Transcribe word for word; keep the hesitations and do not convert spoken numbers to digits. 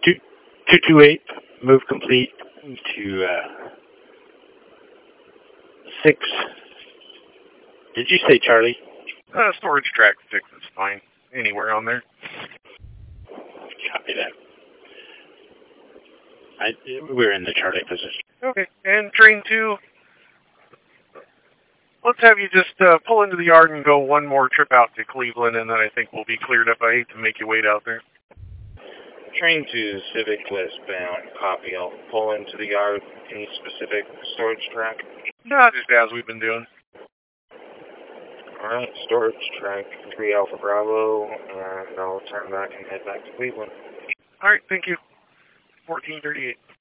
Two two two eight. Move complete to uh, six. Did you say Charlie? Uh, storage track six is fine. Anywhere on there. Copy that. I, we're in the Charlie position. Okay. And train two, let's have you just uh, pull into the yard and go one more trip out to Cleveland, and then I think we'll be cleared up. I hate to make you wait out there. Train two, Civic westbound. Copy. I'll pull into the yard. Any specific storage track? No, just as we've been doing. Alright, storage track three Alpha Bravo, and I'll turn back and head back to Cleveland. Alright, thank you. fourteen thirty-eight.